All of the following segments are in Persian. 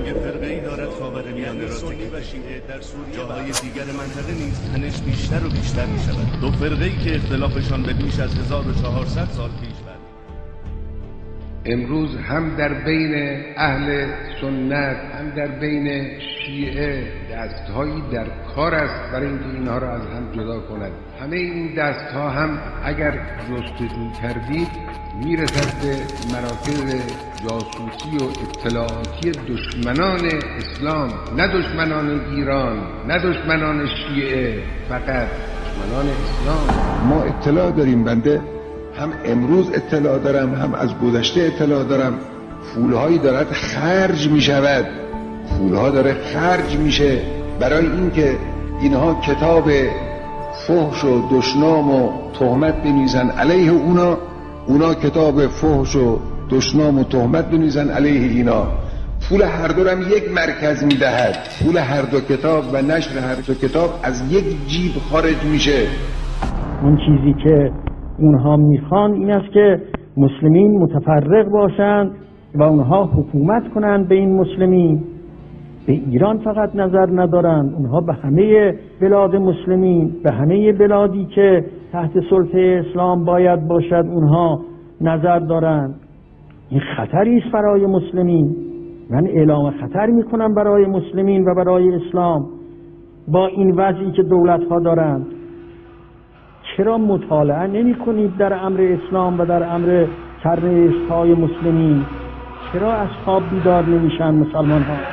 جنگ فرقه‌ای دارد خاورمیانه را تکید و شیعه در سوریه جاهای دیگر منطقه نیز تنش بیشتر و بیشتر می شود. دو فرقه‌ای که اختلافشان به بیش از 1400 سال پیش بود. امروز هم در بین اهل سنت هم در بین شیعه دستهایی در کار است برای اینکه اینها را از هم جدا کند. همه این دستها هم اگر جستجو کردید میرسد به مراکز جاسوسی و اطلاعاتی دشمنان اسلام، نه دشمنان ایران، نه دشمنان شیعه، فقط دشمنان اسلام. ما اطلاع داریم، بنده هم امروز اطلاع دارم هم از گذشته اطلاع دارم، پولهایی دارد خرج می شود، پولها داره خرج میشه برای اینکه اینها کتاب فحش و دشنام و تهمت بنویسن علیه اونا کتاب فحش و دشنام و تهمت بنویسن علیه اینا. پول هر دو هم یک مرکز میدهد، پول هر دو کتاب و نشر هر دو کتاب از یک جیب خارج میشه. اون چیزی که اونها میخوان این است که مسلمین متفرق باشند و اونها حکومت کنند به این مسلمین. به ایران فقط نظر ندارند، اونها به همه بلاد مسلمین، به همه بلادی که تحت سلطه اسلام باید باشد اونها نظر دارند. این خطری است برای مسلمین. من اعلام خطر میکنم برای مسلمین و برای اسلام با این وضعی که دولت ها دارند. چرا مطالعه نمی کنید در امر اسلام و در امر سرنوشت های مسلمین؟ چرا از خواب بیدار نمیشن مسلمان ها؟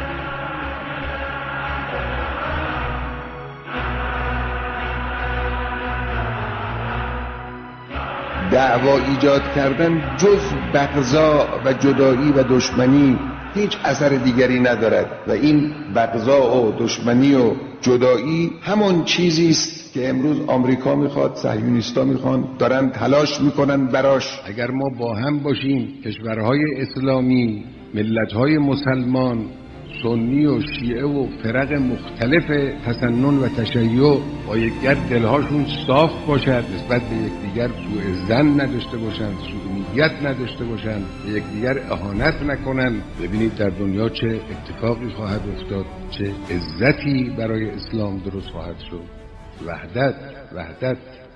دعوا ایجاد کردن جز بغضا و جدایی و دشمنی هیچ اثر دیگری ندارد و این بغضا و دشمنی و جدایی همون چیزی است که امروز آمریکا میخواد، صهیونیستا میخوان، دارن تلاش میکنن براش. اگر ما با هم باشیم، کشورهای اسلامی، ملتهای مسلمان، سنی و شیعه و فرق مختلف تسنن و تشیع با یکدیگر دلهاشون صاف باشد، نسبت به یکدیگر سوء ظن نداشته باشند، سوء نیت نداشته باشند، به یکدیگر اهانت نکنند، ببینید در دنیا چه اتفاقی خواهد افتاد، چه عزتی برای اسلام درست خواهد شد. وحدت